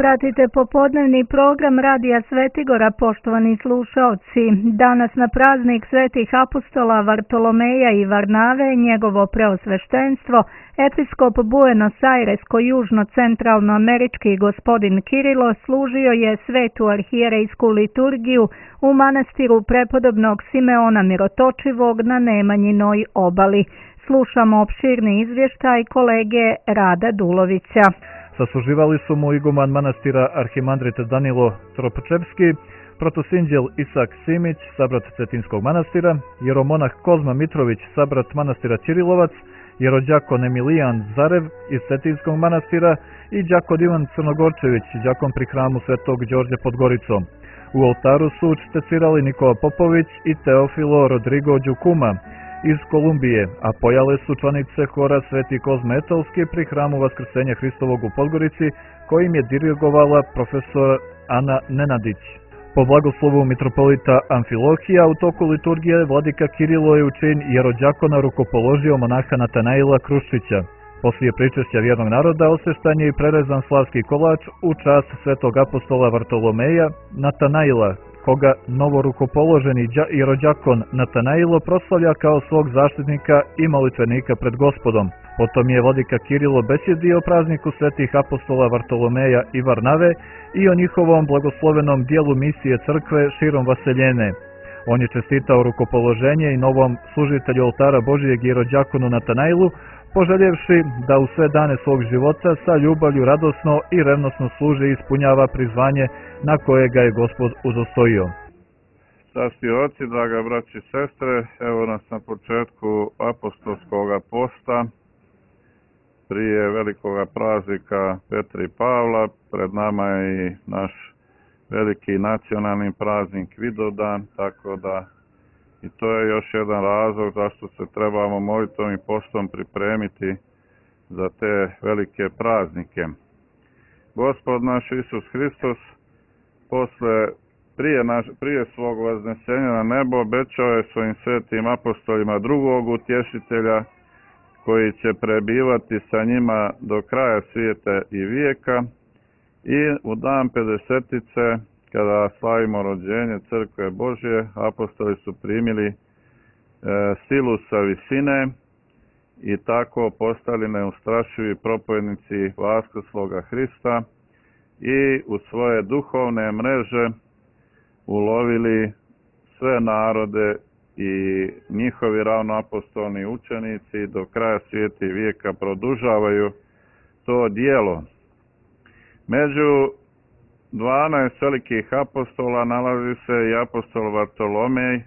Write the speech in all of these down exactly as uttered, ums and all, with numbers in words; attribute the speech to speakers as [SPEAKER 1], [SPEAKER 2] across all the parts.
[SPEAKER 1] Pratite popodnevni program Radija Svetigora, poštovani slušaoci. Danas na praznik svetih apostola Vartolomeja i Varnave, njegovo preosveštenstvo, episkop Buenos Airesko južno-centralnoamerički gospodin Kirilo služio je svetu arhijerejsku liturgiju u manastiru prepodobnog Simeona Mirotočivog na Nemanjinoj obali. Slušamo opširni izvještaj kolege Rada Dulovića.
[SPEAKER 2] Sasluživali su mu iguman manastira arhimandrit Danilo Tropočevski, protosinđel Isak Simić, sabrat Cetinskog manastira, jeromonah Kozma Mitrović, sabrat manastira Ćirilovac, jerođakon Emilijan Zarev iz Cetinskog manastira i đakon Ivan Crnogorčević, đakon pri hramu Svetog Đorđa pod Goricom. U oltaru su učitecirali Nikola Popović i Teofilo Rodrigo Đukuma iz Kolumbije, a pojale su članice hora Sveti Kozma Etalski pri hramu Vaskrsenja Hristovog u Podgorici, kojim je dirigovala profesor Ana Nenadić. Po blagoslovu mitropolita Amfilohija u toku liturgije vladika Kirilo je u čin jerođakona rukopoložio monaha Natanaila Kruščića. Poslije pričešća vjernog naroda osveštan je i prerezan slavski kolač u čast svetog apostola Vartolomeja Natanaila, koga novorukopoloženi jerođakon Natanailo proslavlja kao svog zaštitnika i molitvenika pred Gospodom. Potom je vladika Kirilo besjedio o prazniku svetih apostola Vartolomeja i Varnave i o njihovom blagoslovenom dijelu misije crkve širom vaseljene. On je čestitao rukopoloženje i novom služitelju oltara Božijeg jerođakonu Natanailu, poželjevši da u sve dane svog života sa ljubavlju radosno i revnosno služi i ispunjava prizvanje na koje ga je Gospod udostojio.
[SPEAKER 3] Časti oci, draga braći i sestre, evo nas na početku apostolskog posta, prije velikoga praznika Petra i Pavla. Pred nama je i naš veliki nacionalni praznik Vidovdan, tako da i to je još jedan razlog zašto se trebamo molitvom i postom pripremiti za te velike praznike. Gospod naš Isus Hristos posle, prije, naš, prije svog vaznesenja na nebo obećao je svojim svetim apostolima drugog utješitelja koji će prebivati sa njima do kraja svijeta i vijeka, i u dan Pedesetice, kada slavimo rođenje Crkve Božje, apostoli su primili e, silu sa visine i tako postali neustrašivi propovjednici vaskrsloga Hrista i u svoje duhovne mreže ulovili sve narode i njihovi ravnoapostolni učenici do kraja svijeta i vijeka produžavaju to djelo. Među dvanaest velikih apostola nalazi se i apostol Vartolomej,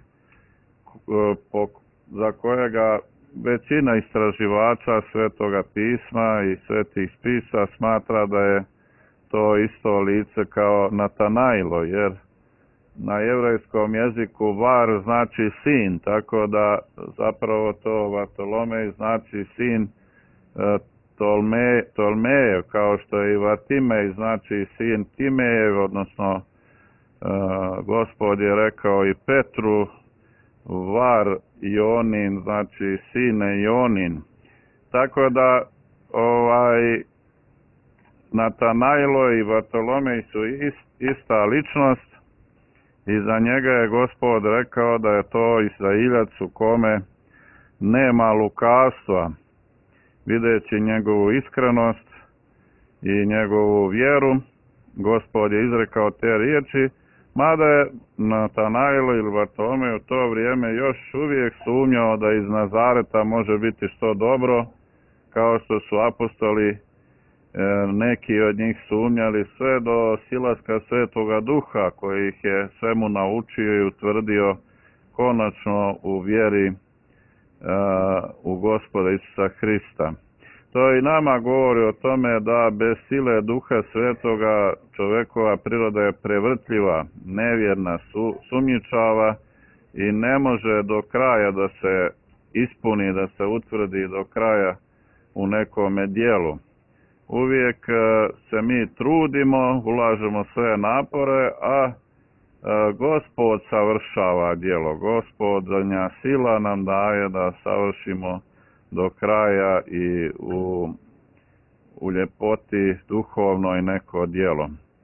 [SPEAKER 3] za kojega većina istraživača Svetoga pisma i svetih spisa smatra da je to isto lice kao Natanailo, jer na jevrejskom jeziku var znači sin, tako da zapravo to Vartolomej znači sin Tolme, Tolmejev, kao što je i Vatimej znači sin Timejev, odnosno uh, Gospod je rekao i Petru var Ionin, znači sine Ionin. Tako da ovaj Natanailo i Vartolomej su ist, ista ličnost i za njega je Gospod rekao da je to Izraeljac u kome nema lukavstva. Videći njegovu iskrenost i njegovu vjeru, Gospod je izrekao te riječi, mada je Natanailo ili Vartolomej u to vrijeme još uvijek sumnjao da iz Nazareta može biti što dobro, kao što su apostoli, neki od njih sumnjali sve do silaska Svetoga Duha, koji ih je svemu naučio i utvrdio konačno u vjeri u Gospoda Isusa Hrista. To i nama govori o tome da bez sile Duha Svetoga čovjekova priroda je prevrtljiva, nevjerna, su, sumnjičava i ne može do kraja da se ispuni, da se utvrdi do kraja u nekome dijelu. Uvijek se mi trudimo, ulažemo sve napore, a Gospod savršava djelo. Gospodnja sila nam daje da savršimo do kraja i u, u ljepoti duhovnoj neko djelo.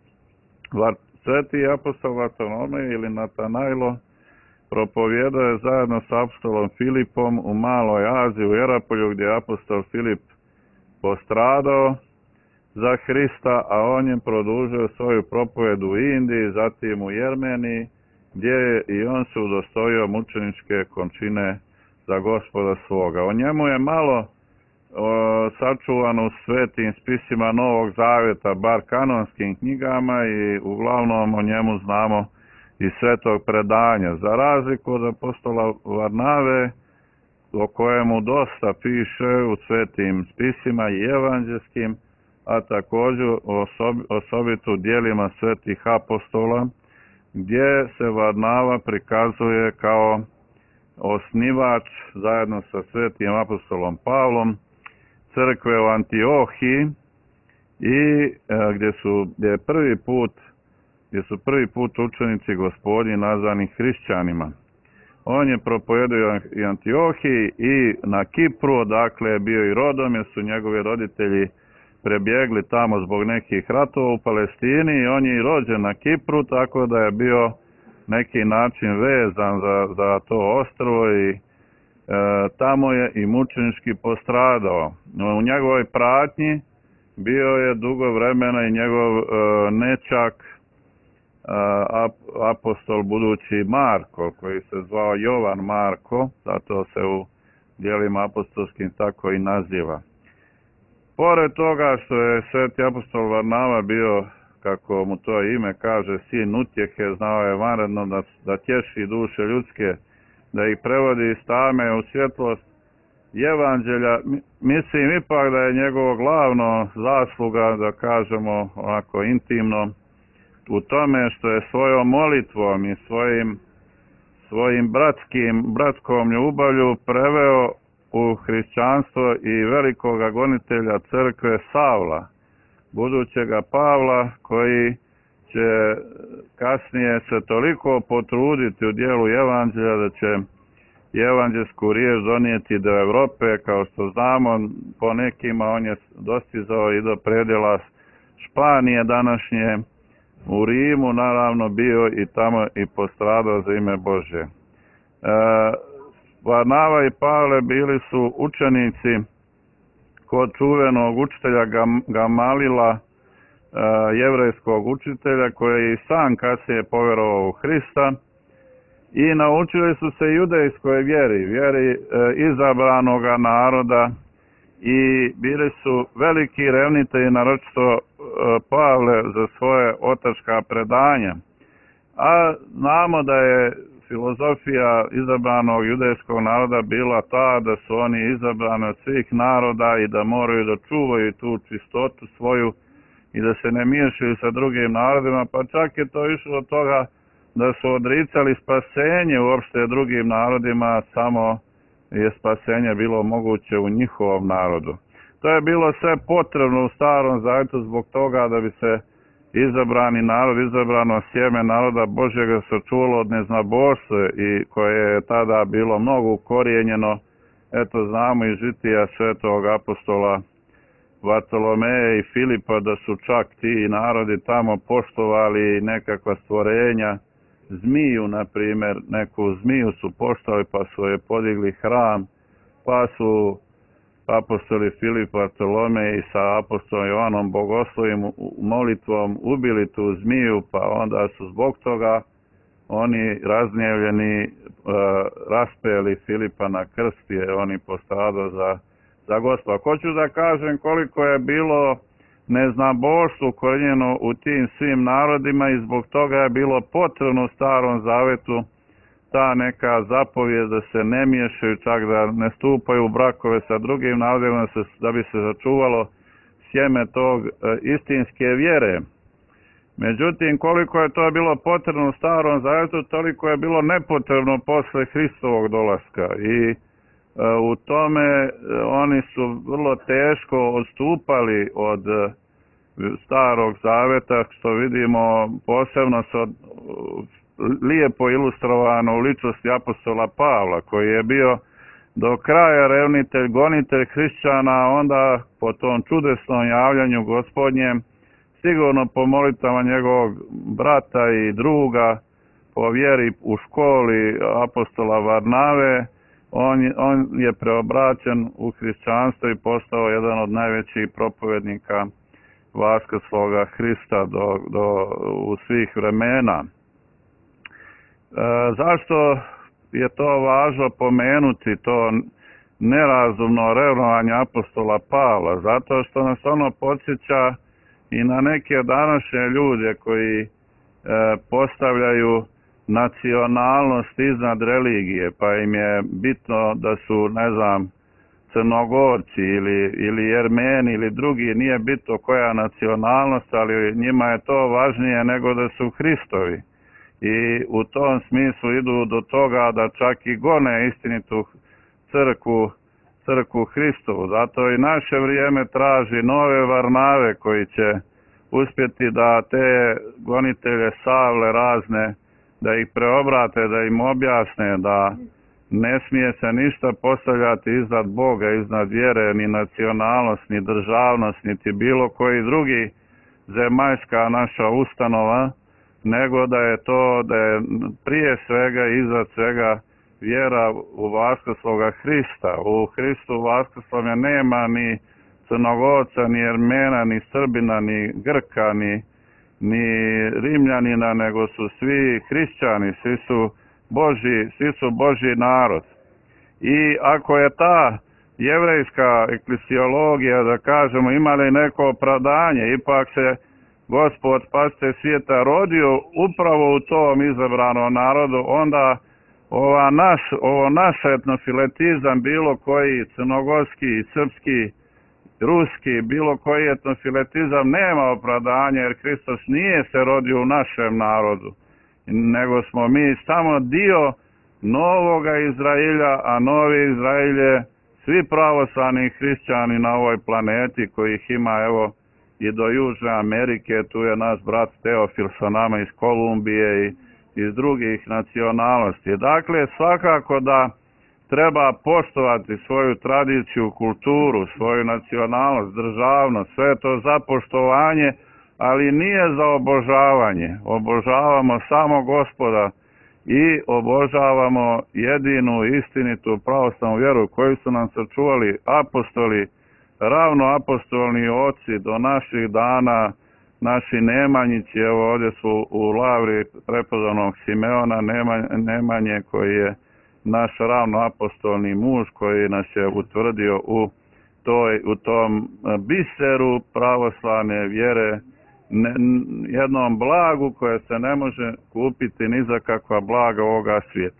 [SPEAKER 3] Sveti apostol Vartolomej ili Natanajlo propovjedao je zajedno s apostolom Filipom u Maloj Aziji, u Jerapolju, gdje je apostol Filip postradao za Hrista, a on je produžio svoju propovjed u Indiji, zatim u Jermeniji, gdje je i on se udostojio mučeničke končine za Gospoda svoga. O njemu je malo o, sačuvano u svetim spisima Novog Zavjeta, bar kanonskim knjigama, i uglavnom o njemu znamo iz svetog predanja. Za razliku od apostola Varnave, o kojemu dosta piše u svetim spisima i evanđelskim, a također osob, osobito u dijelima svetih apostola, gdje se Varnava prikazuje kao osnivač zajedno sa svetim apostolom Pavlom crkve u Antiohiji, i e, gdje su gdje je prvi put gdje su prvi put učenici Gospodnji nazvani hrišćanima. On je propovedao i Antiohiji i na Kipru, dakle je bio i rodom, jer su njegovi roditelji prebjegli tamo zbog nekih ratova u Palestini, i on je i rođen na Kipru, tako da je bio neki način vezan za, za to ostrvo, i e, tamo je i mučenički postradao. U njegovoj pratnji bio je dugo vremena i njegov e, nečak, e, ap, apostol budući Marko, koji se zvao Jovan Marko, zato se u dijelima apostolskim tako i naziva. Pored toga što je sveti apostol Varnava bio, kako mu to ime kaže, sin utjehe, znao je vanredno da, da tješi duše ljudske, da ih prevodi iz tame u svjetlost evanđelja. Mislim ipak da je njegovo glavno zasluga, da kažemo onako intimno, u tome što je svojom molitvom i svojim, svojim bratskim, bratskom ljubavlju preveo u hrišćanstvo i velikoga gonitelja crkve Savla, budućega Pavla, koji će kasnije se toliko potruditi u dijelu evanđelja da će evanđelsku riječ donijeti do Europe. Kao što znamo, po nekima on je dostizao i do predjela Španije današnje, u Rimu naravno bio i tamo i postradao za ime Božje. E, Varnava i Pavle bili su učenici kod čuvenog učitelja Gamalila, e, jevrejskog učitelja, koji je i sam kasnije povjerovao u Hrista, i naučili su se judejskoj vjeri, vjeri e, izabranoga naroda, i bili su veliki revnitelji, naročito e, Pavle, za svoje otačka predanja. A znamo da je filozofija izabranog judejskog naroda bila ta da su oni izabrani od svih naroda i da moraju da čuvaju tu čistotu svoju i da se ne miješaju sa drugim narodima, pa čak je to išlo od toga da su odricali spasenje uopšte drugim narodima, samo je spasenje bilo moguće u njihovom narodu. To je bilo sve potrebno u Starom Zavjetu zbog toga da bi se izabrani narod, izabrano sjeme naroda Božjega sačuvalo od neznaboštva, i koje je tada bilo mnogo ukorijenjeno. Eto, znamo iz žitija svetog apostola Vartolomeja i Filipa da su čak ti narodi tamo poštovali nekakva stvorenja, zmiju, na primjer, neku zmiju su poštovali, pa su je podigli hram, pa su apostoli Filip, Vartolomej i sa apostolom Jovanom Bogoslovim molitvom ubili tu zmiju, pa onda su zbog toga oni razgnjevljeni e, raspeli Filipa na krst, jer oni postradao za, za Gospoda. Hoću da kažem koliko je bilo neznaboštvo ukorijenjeno u tim svim narodima, i zbog toga je bilo potrebno u Starom Zavetu ta neka zapovijed da se ne miješaju, čak da ne stupaju u brakove sa drugim narodima, da, se, da bi se začuvalo sjeme tog e, istinske vjere. Međutim, koliko je to bilo potrebno u Starom Zavetu, toliko je bilo nepotrebno posle Hristovog dolaska, i e, u tome e, oni su vrlo teško odstupali od e, Starog Zaveta, što vidimo posebno se od, lijepo ilustrovano u ličnosti apostola Pavla, koji je bio do kraja revnitelj, gonitelj hrišćana, onda po tom čudesnom javljanju Gospodnjem sigurno po molitvama njegovog brata i druga, po vjeri u školi apostola Varnave, on je, on je preobraćen u hrišćanstvo i postao jedan od najvećih propovednika vaskrsloga Hrista do, do, u svih vremena. E, zašto je to važno pomenuti, to nerazumno revnovanje apostola Pavla? Zato što nas ono podsjeća i na neke današnje ljude koji e, postavljaju nacionalnost iznad religije, pa im je bitno da su, ne znam, Crnogorci ili, ili Jermeni ili drugi, nije bitno koja nacionalnost, ali njima je to važnije nego da su Hristovi. I u tom smislu idu do toga da čak i gone istinitu crkvu, crkvu Hristovu. Zato i naše vrijeme traži nove Varnave koji će uspjeti da te gonitelje Savle razne, da ih preobrate, da im objasne da ne smije se ništa postavljati iznad Boga, iznad vjere, ni nacionalnost, ni državnost, niti bilo koji drugi zemaljska naša ustanova, nego da je to, da je prije svega i iznad svega vjera u vaskrsloga Hrista. U Hristu vaskrslomja nema ni Crnogorca, ni Jermena, ni Srbina, ni Grka, ni, ni Rimljanina, nego su svi hrišćani, svi su Božji, svi su Božji narod. I ako je ta jevrejska eklesiologija, da kažemo, imali neko opravdanje, ipak se Gospod Spasitelj svijeta rodio upravo u tom izabranom narodu, onda ova naš, ovo naš etnofiletizam, bilo koji crnogorski, srpski, ruski, bilo koji etnofiletizam nema opravdanja, jer Hristos nije se rodio u našem narodu, nego smo mi samo dio novoga Izraelja, a novi Izrael je svi pravoslavni hrišćani na ovoj planeti, kojih ima evo i do Južne Amerike. Tu je naš brat Teofil sa nama iz Kolumbije i iz drugih nacionalnosti. Dakle, svakako da treba poštovati svoju tradiciju, kulturu, svoju nacionalnost, državnost, sve to za poštovanje, ali nije za obožavanje. Obožavamo samo Gospoda i obožavamo jedinu istinitu pravoslavnu vjeru koju su nam sačuvali apostoli, ravno apostolni oci do naših dana, naši Nemanjići. Evo ovdje su u lavri prepozvanog Simeona Nemanje, koji je naš ravno apostolni muž, koji nas je utvrdio u, toj, u tom biseru pravoslavne vjere, ne, jednom blagu koje se ne može kupiti ni za kakva blaga ovoga svijeta.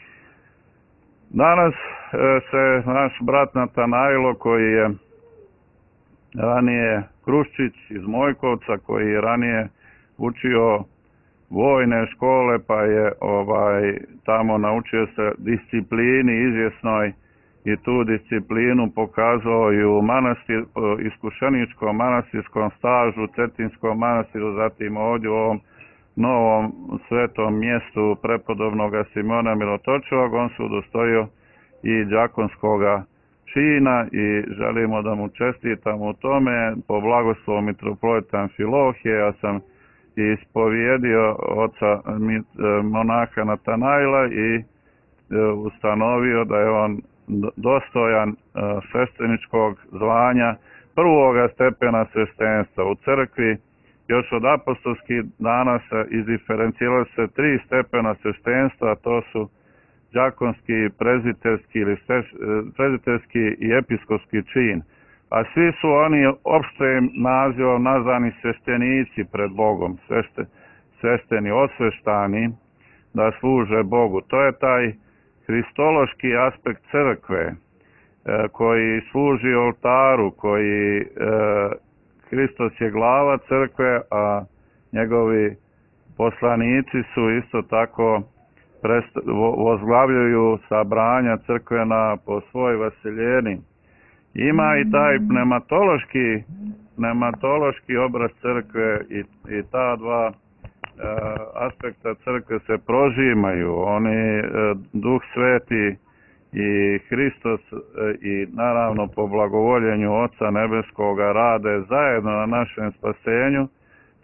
[SPEAKER 3] Danas se naš brat Natanajlo, koji je ranije Kruščić iz Mojkovca, koji je ranije učio vojne škole, pa je ovaj tamo naučio se disciplini izvjesnoj i tu disciplinu pokazao i u manastir, iskušeničkom manastirskom stažu, Cetinskom manastiru, zatim ovdje u ovom novom svetom mjestu prepodobnog Simona Milotočevog. On se udostojio i đakonskoga čina i želimo da mu čestitamo u tome. Po blagoslovu mitropolita Amfilohije ja sam ispovijedio oca monaha Natanajla i ustanovio da je on dostojan svešteničkog zvanja prvoga stepena sveštenstva. U crkvi još od apostolskih dana se izdiferencijalo se tri stepena sveštenstva, to su đakonski, prezbiterski ili prezbiterski i episkopski čin. A svi su oni opštim nazivom nazvani sveštenici pred Bogom, svešte, svešteni, osveštani da služe Bogu. To je taj hristološki aspekt crkve e, koji služi oltaru, koji e, Hristos je glava crkve, a njegovi poslanici su isto tako vozglavljuju sabranja crkvena po svoj vaseljeni. Ima i taj pneumatološki, pneumatološki obraz crkve i, i ta dva e, aspekta crkve se prožimaju. Oni, e, Duh Sveti i Hristos e, i naravno po blagovoljenju Oca Nebeskoga rade zajedno na našem spasenju,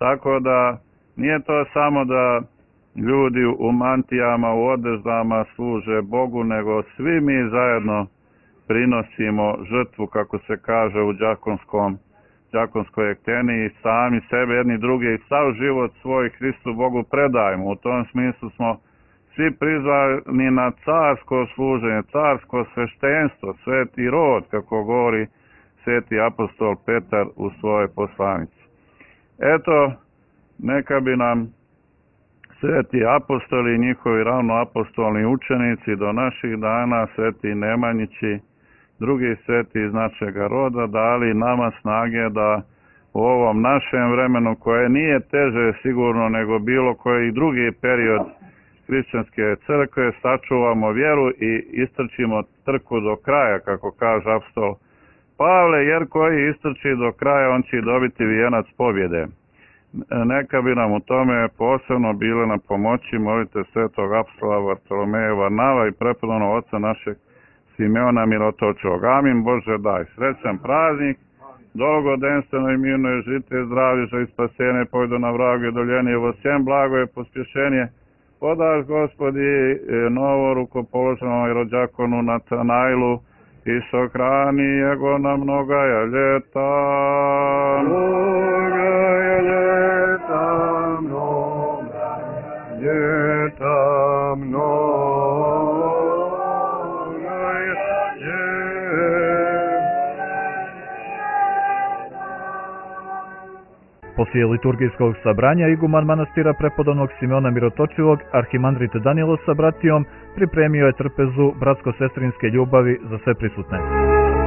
[SPEAKER 3] Tako da nije to samo da ljudi u mantijama, u odezdama služe Bogu, nego svi mi zajedno prinosimo žrtvu, kako se kaže u đakonskom, đakonskoj ekteniji, sami sebe, jedni druge i sav život svoj Hristu Bogu predajemo. U tom smislu smo svi prizvani na carsko služenje, carsko sveštenstvo, sveti rod, kako govori sveti apostol Petar u svojoj poslanici. Eto, neka bi nam sveti apostoli i njihovi ravnoapostolni učenici do naših dana, sveti Nemanjići, drugi sveti iz našega roda, dali nama snage da u ovom našem vremenu, koje nije teže sigurno nego bilo koji drugi period hrišćanske crkve, sačuvamo vjeru i istrčimo trku do kraja, kako kaže apostol Pavle, jer koji istrči do kraja, on će dobiti vijenac pobjede. Neka bi nam u tome posebno bile na pomoći molite svetog apostola Vartolomeja Varnava i prepodobnog oca našeg Simeona Mirotočivog. Amin. Bože daj srećan praznik, dolgodenstveno i mirno je žite, zdravljiša i spasenje, pojdo na vragu i doljenje, vo svjem blago je pospješenje. Podaš, Gospodi, novo rukopoloženom i rođakonu Natanailu i sahrani jego na mnogaja ljeta. Mnogaja ljeta, mnogaja ljeta, mnogaja
[SPEAKER 2] Poslije liturgijskog sabranja iguman manastira prepodobnog Simeona Mirotočivog, arhimandrit Danilo sa bratijom, pripremio je trpezu bratsko-sestrinske ljubavi za sve prisutne.